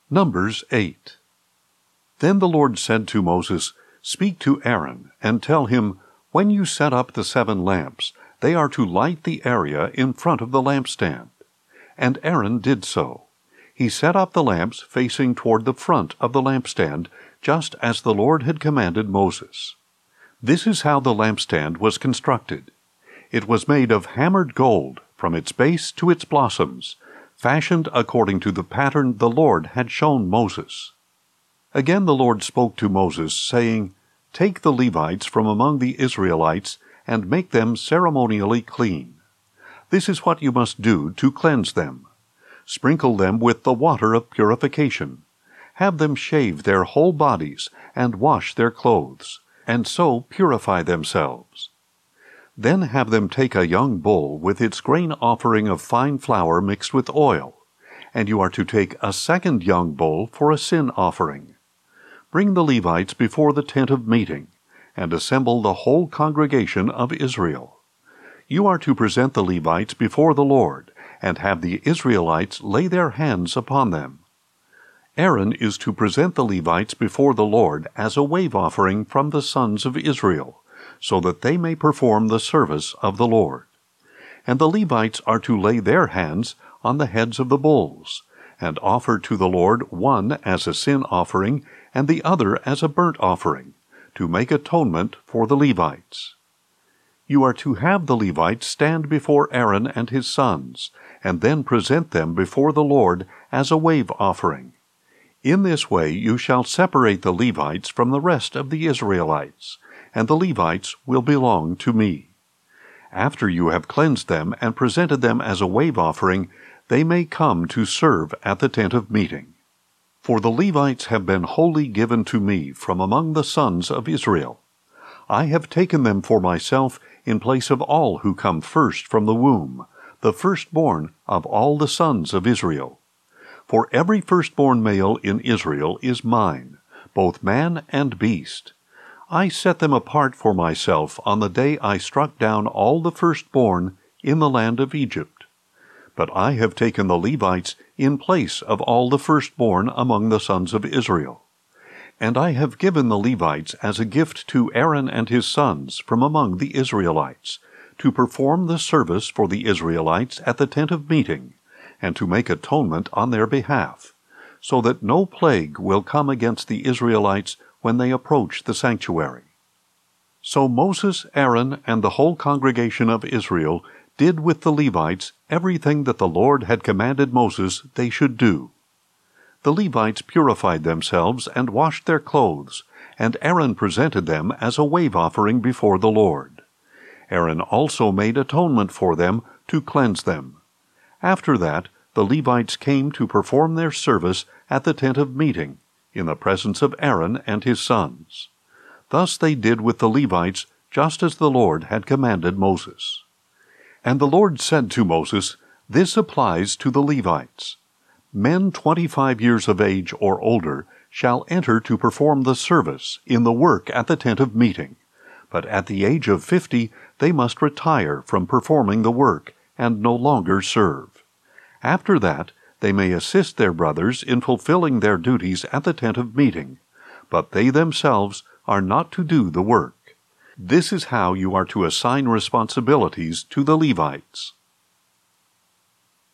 Numbers 8. Then the Lord said to Moses, Speak to Aaron, and tell him, When you set up the 7 lamps, they are to light the area in front of the lampstand. And Aaron did so. He set up the lamps facing toward the front of the lampstand, just as the Lord had commanded Moses. This is how the lampstand was constructed. It was made of hammered gold, from its base to its blossoms, fashioned according to the pattern the Lord had shown Moses. Again the Lord spoke to Moses, saying, Take the Levites from among the Israelites, and make them ceremonially clean. This is what you must do to cleanse them. Sprinkle them with the water of purification. Have them shave their whole bodies, and wash their clothes, and so purify themselves. Then have them take a young bull with its grain offering of fine flour mixed with oil, and you are to take a second young bull for a sin offering. Bring the Levites before the tent of meeting, and assemble the whole congregation of Israel. You are to present the Levites before the Lord, and have the Israelites lay their hands upon them. Aaron is to present the Levites before the Lord as a wave offering from the sons of Israel, so that they may perform the service of the Lord. And the Levites are to lay their hands on the heads of the bulls, and offer to the Lord one as a sin offering, and the other as a burnt offering, to make atonement for the Levites. You are to have the Levites stand before Aaron and his sons, and then present them before the Lord as a wave offering. In this way you shall separate the Levites from the rest of the Israelites, and the Levites will belong to me. After you have cleansed them and presented them as a wave offering, they may come to serve at the tent of meeting. For the Levites have been wholly given to me from among the sons of Israel. I have taken them for myself in place of all who come first from the womb, the firstborn of all the sons of Israel. For every firstborn male in Israel is mine, both man and beast. I set them apart for myself on the day I struck down all the firstborn in the land of Egypt. But I have taken the Levites in place of all the firstborn among the sons of Israel. And I have given the Levites as a gift to Aaron and his sons from among the Israelites, to perform the service for the Israelites at the tent of meeting, and to make atonement on their behalf, so that no plague will come against the Israelites when they approach the sanctuary. So Moses, Aaron, and the whole congregation of Israel did with the Levites everything that the Lord had commanded Moses they should do. The Levites purified themselves and washed their clothes, and Aaron presented them as a wave offering before the Lord. Aaron also made atonement for them to cleanse them. After that, the Levites came to perform their service at the tent of meeting, in the presence of Aaron and his sons. Thus they did with the Levites, just as the Lord had commanded Moses. And the Lord said to Moses, This applies to the Levites. Men 25 years of age or older shall enter to perform the service in the work at the tent of meeting, but at the age of 50 they must retire from performing the work and no longer serve. After that, they may assist their brothers in fulfilling their duties at the tent of meeting, but they themselves are not to do the work. This is how you are to assign responsibilities to the Levites.